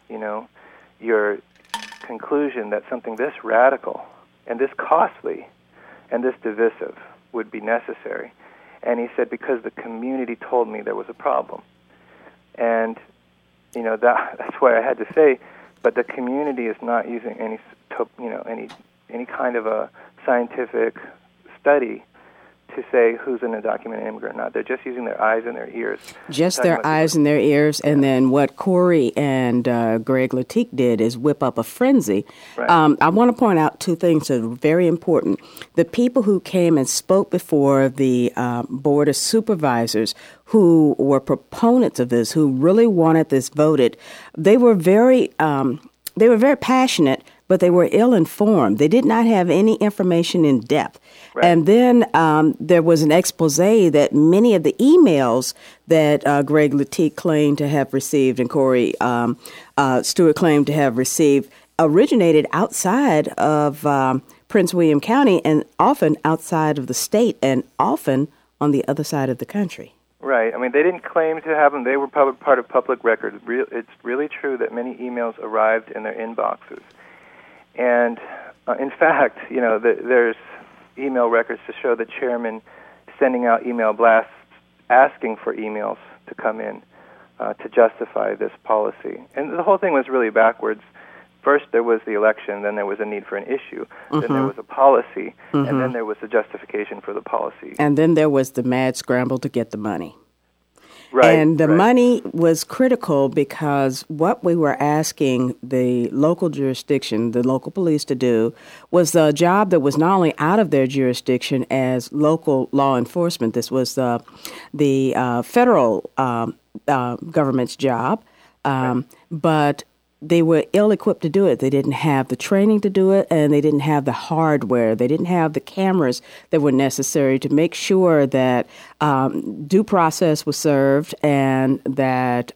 your conclusion that something this radical and this costly and this divisive would be necessary. And he said, because the community told me there was a problem. And, that's why I had to say, but the community is not using any kind of a scientific study to say who's an undocumented immigrant or not. They're just using their eyes and their ears. Just their eyes and their ears. And then what Corey and Greg Latique did is whip up a frenzy. Right. I want to point out two things that are very important. The people who came and spoke before the Board of Supervisors, who were proponents of this, who really wanted this voted, they were very passionate, but they were ill-informed. They did not have any information in depth. Right. And then there was an expose that many of the emails that Greg Latique claimed to have received and Corey Stewart claimed to have received originated outside of Prince William County and often outside of the state and often on the other side of the country. Right. I mean, they didn't claim to have them. They were part of public record. It's really true that many emails arrived in their inboxes. And, in fact, there's email records to show the chairman sending out email blasts asking for emails to come in to justify this policy. And the whole thing was really backwards. First there was the election, then there was a need for an issue, then there was a policy, and then there was the justification for the policy. And then there was the mad scramble to get the money. Right. And the money was critical because what we were asking the local jurisdiction, the local police to do, was a job that was not only out of their jurisdiction as local law enforcement. This was the federal government's job, but they were ill-equipped to do it. They didn't have the training to do it, and they didn't have the hardware. They didn't have the cameras that were necessary to make sure that due process was served and that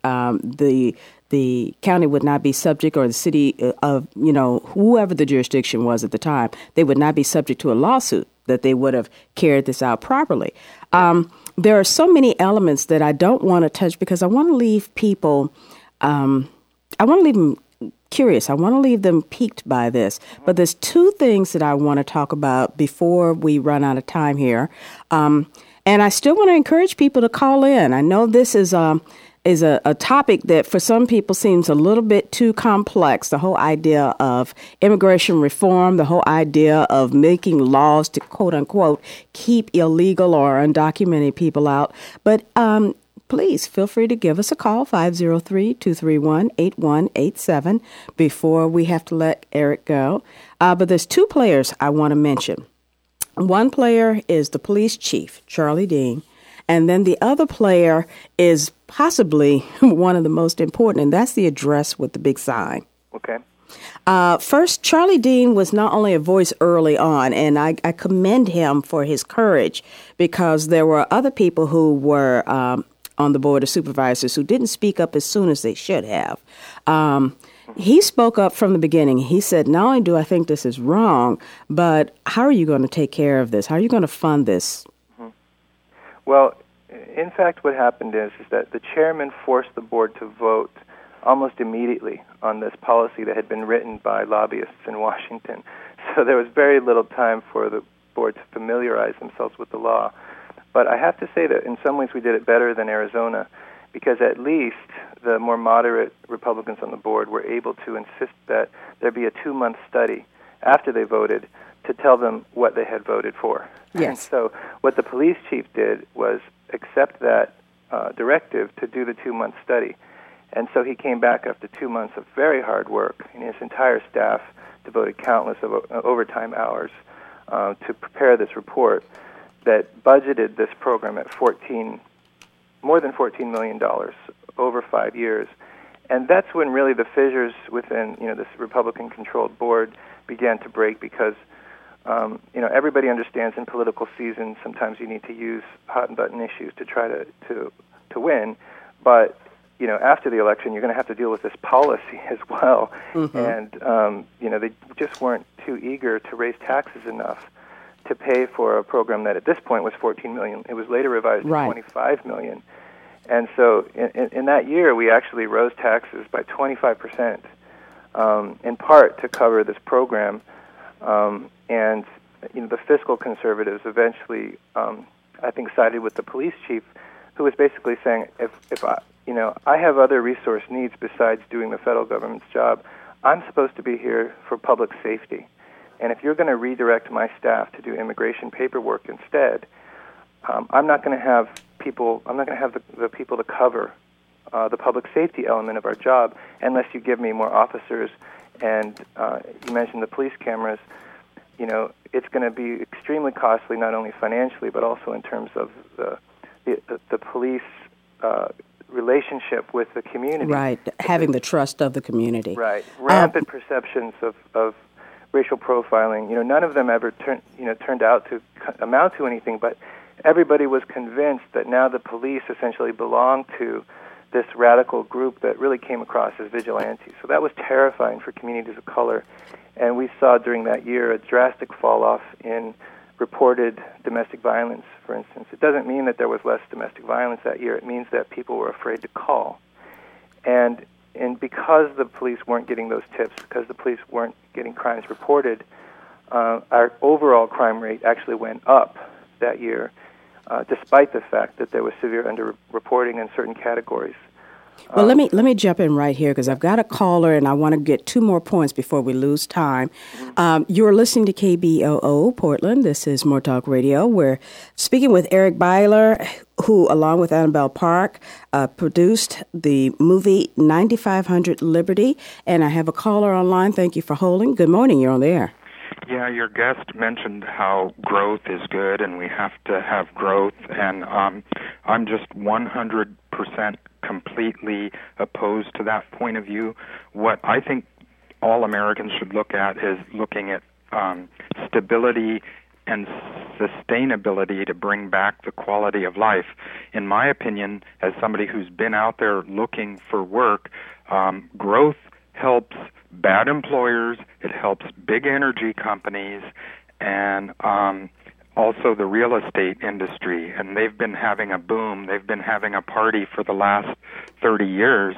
the county would not be subject, or the city of, whoever the jurisdiction was at the time, they would not be subject to a lawsuit, that they would have carried this out properly. There are so many elements that I don't want to touch because I want to leave people... I want to leave them curious. I want to leave them piqued by this. But there's two things that I want to talk about before we run out of time here. And I still want to encourage people to call in. I know this is a topic that for some people seems a little bit too complex, the whole idea of immigration reform, the whole idea of making laws to, quote unquote, keep illegal or undocumented people out. But please feel free to give us a call, 503-231-8187, before we have to let Eric go. But there's two players I want to mention. One player is the police chief, Charlie Dean, and then the other player is possibly one of the most important, and that's the address with the big sign. Okay. First, Charlie Dean was not only a voice early on, and I commend him for his courage, because there were other people who were on the Board of Supervisors who didn't speak up as soon as they should have. He spoke up from the beginning. He said, not only do I think this is wrong, but how are you going to take care of this? How are you going to fund this? Well, in fact, what happened is that the chairman forced the board to vote almost immediately on this policy that had been written by lobbyists in Washington. So there was very little time for the board to familiarize themselves with the law. But I have to say that in some ways we did it better than Arizona, because at least the more moderate Republicans on the board were able to insist that there be a 2-month study after they voted to tell them what they had voted for. Yes. And so what the police chief did was accept that directive to do the 2-month study. And so he came back after 2 months of very hard work, and his entire staff devoted countless of overtime hours to prepare this report that budgeted this program at more than $14 million over 5 years. And that's when really the fissures within this Republican-controlled board began to break, because everybody understands in political seasons sometimes you need to use hot-button issues to try to win, but after the election, you're going to have to deal with this policy as well. Mm-hmm. And, they just weren't too eager to raise taxes enough to pay for a program that at this point was $14 million. It was later revised to $25 million. And so in that year, we actually rose taxes by 25%, in part to cover this program. And the fiscal conservatives eventually, I think, sided with the police chief, who was basically saying, if I have other resource needs besides doing the federal government's job. I'm supposed to be here for public safety. And if you're going to redirect my staff to do immigration paperwork instead, I'm not going to have the people to cover the public safety element of our job unless you give me more officers. And you mentioned the police cameras. It's going to be extremely costly, not only financially, but also in terms of the police relationship with the community. Right, having the trust of the community. Right, rampant perceptions of racial profiling. None of them ever turned out to amount to anything, but everybody was convinced that now the police essentially belonged to this radical group that really came across as vigilantes. So that was terrifying for communities of color. And we saw during that year a drastic fall-off in reported domestic violence, for instance. It doesn't mean that there was less domestic violence that year. It means that people were afraid to call. And because the police weren't getting those tips, because the police weren't getting crimes reported, our overall crime rate actually went up that year, despite the fact that there was severe underreporting in certain categories. Well, let me jump in right here, because I've got a caller and I want to get 2 more points before we lose time. You're listening to KBOO Portland. This is More Talk Radio. We're speaking with Eric Byler, who, along with Annabelle Park, produced the movie 9500 Liberty. And I have a caller online. Thank you for holding. Good morning. You're on the air. Yeah, your guest mentioned how growth is good and we have to have growth, and I'm just 100% completely opposed to that point of view. What I think all Americans should look at is looking at stability and sustainability to bring back the quality of life. In my opinion, as somebody who's been out there looking for work, growth helps bad employers, it helps big energy companies, and also the real estate industry. And they've been having a boom. They've been having a party for the last 30 years.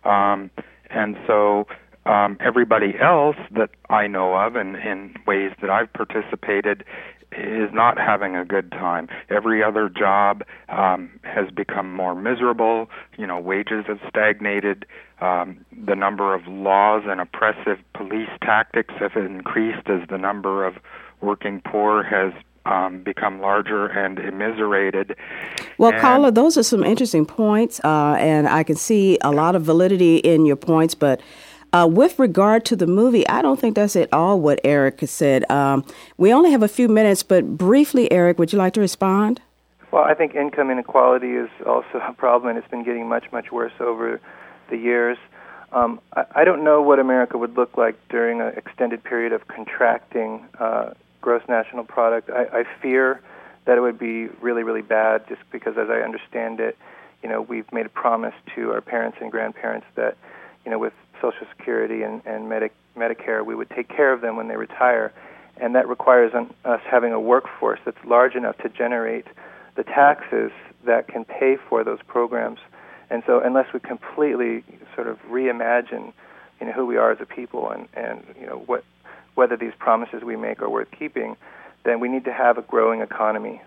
And so everybody else that I know of and in ways that I've participated is not having a good time. Every other job has become more miserable. Wages have stagnated. The number of laws and oppressive police tactics have increased as the number of working poor has become larger and immiserated. Well, caller, those are some interesting points, and I can see a lot of validity in your points, but with regard to the movie, I don't think that's at all what Eric has said. We only have a few minutes, but briefly, Eric, would you like to respond? Well, I think income inequality is also a problem, and it's been getting much, much worse over the years. I don't know what America would look like during an extended period of contracting gross national product. I fear that it would be really, really bad, just because, as I understand it, we've made a promise to our parents and grandparents that, with Social Security and Medicare. We would take care of them when they retire, and that requires us having a workforce that's large enough to generate the taxes that can pay for those programs. And so unless we completely sort of reimagine, who we are as a people and whether these promises we make are worth keeping, then we need to have a growing economy.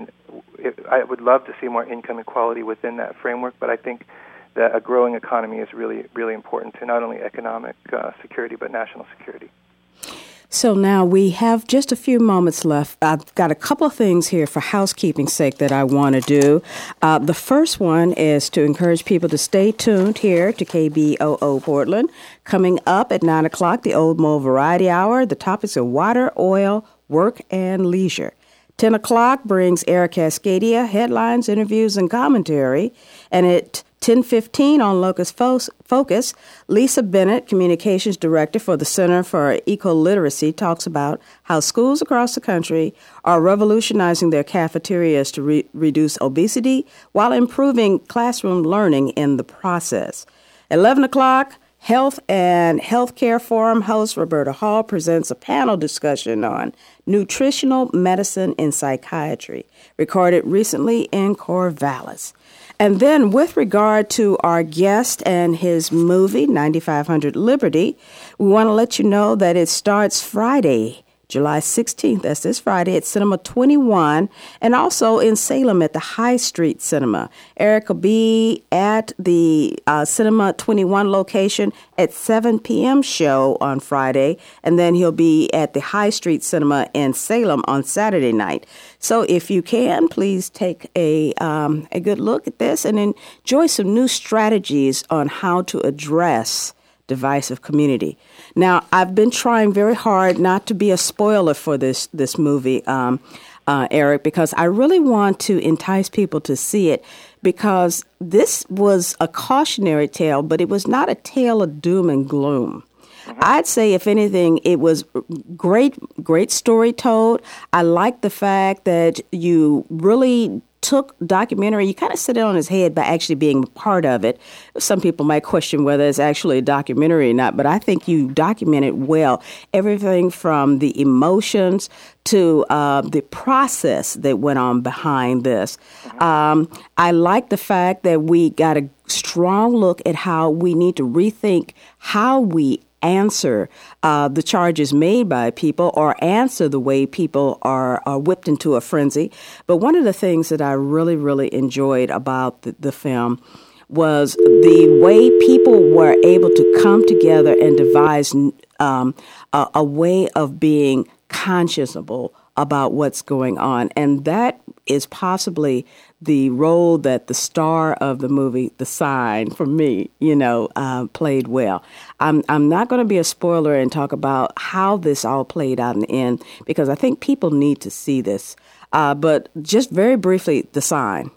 I would love to see more income equality within that framework, but I think that a growing economy is really, really important to not only economic security, but national security. So now we have just a few moments left. I've got a couple of things here for housekeeping's sake that I want to do. The first one is to encourage people to stay tuned here to KBOO Portland. Coming up at 9 o'clock, the Old Mo Variety Hour. The topics are water, oil, work, and leisure. 10 o'clock brings Eric Cascadia, headlines, interviews, and commentary. And at 10:15 on Locust Focus, Lisa Bennett, Communications Director for the Center for Eco-Literacy, talks about how schools across the country are revolutionizing their cafeterias to reduce obesity while improving classroom learning in the process. 11 o'clock, Health and Healthcare Forum host Roberta Hall presents a panel discussion on nutritional medicine in psychiatry, recorded recently in Corvallis. And then with regard to our guest and his movie, 9500 Liberty, we want to let you know that it starts Friday, July 16th. That's this Friday at Cinema 21, and also in Salem at the High Street Cinema. Eric will be at the Cinema 21 location at 7 p.m. show on Friday, and then he'll be at the High Street Cinema in Salem on Saturday night. So if you can, please take a good look at this and enjoy some new strategies on how to address divisive community. Now, I've been trying very hard not to be a spoiler for this movie, Eric, because I really want to entice people to see it, because this was a cautionary tale, but it was not a tale of doom and gloom. I'd say, if anything, it was great story told. I like the fact that you really took documentary, you kind of set it on his head by actually being part of it. Some people might question whether it's actually a documentary or not, but I think you documented well everything from the emotions to the process that went on behind this. I like the fact that we got a strong look at how we need to rethink how we answer the charges made by people, or answer the way people are whipped into a frenzy. But one of the things that I really, really enjoyed about the film was the way people were able to come together and devise a way of being conscionable about what's going on. And that is possibly the role that the star of the movie, The Sign, for me, played well. I'm not going to be a spoiler and talk about how this all played out in the end, because I think people need to see this. But just very briefly, The Sign.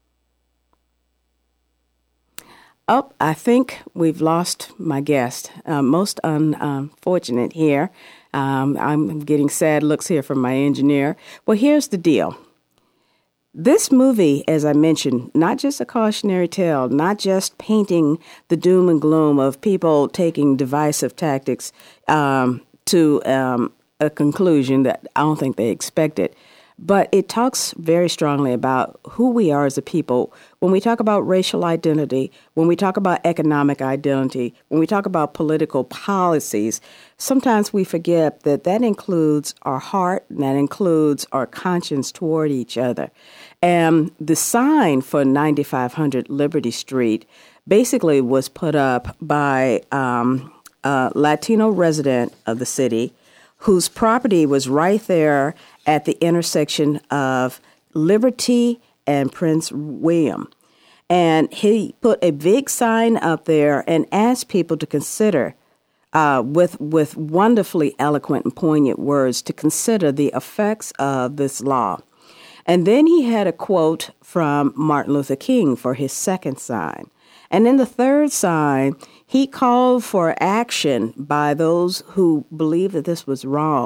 Oh, I think we've lost my guest. Most unfortunate here. I'm getting sad looks here from my engineer. Well, here's the deal. This movie, as I mentioned, not just a cautionary tale, not just painting the doom and gloom of people taking divisive tactics to a conclusion that I don't think they expected, but it talks very strongly about who we are as a people. When we talk about racial identity, when we talk about economic identity, when we talk about political policies, sometimes we forget that includes our heart, and that includes our conscience toward each other. And the sign for 9500 Liberty Street basically was put up by a Latino resident of the city whose property was right there at the intersection of Liberty and Prince William. And he put a big sign up there and asked people to consider, with wonderfully eloquent and poignant words, to consider the effects of this law. And then he had a quote from Martin Luther King for his second sign. And in the third sign, he called for action by those who believed that this was wrong,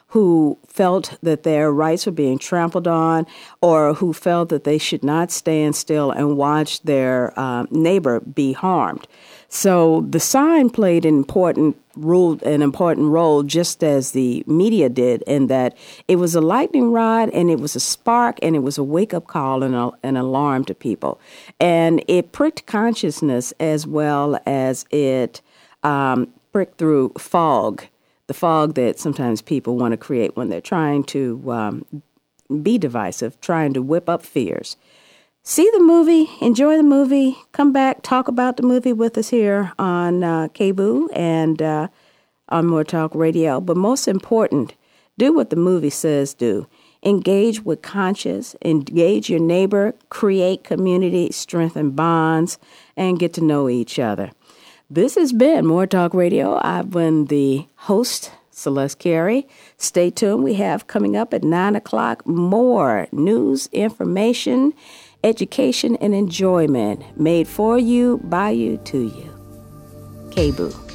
who felt that their rights were being trampled on, or who felt that they should not stand still and watch their neighbor be harmed. So the sign played an important role, just as the media did, in that it was a lightning rod, and it was a spark, and it was a wake-up call and an alarm to people. And it pricked consciousness as well as it pricked through fog, the fog that sometimes people want to create when they're trying to be divisive, trying to whip up fears. See the movie, enjoy the movie, come back, talk about the movie with us here on KBOO and on More Talk Radio. But most important, do what the movie says do. Engage with conscience, engage your neighbor, create community, strengthen bonds, and get to know each other. This has been More Talk Radio. I've been the host, Celeste Carey. Stay tuned. We have coming up at 9 o'clock more news, information, education, and enjoyment made for you, by you, to you. KBOO.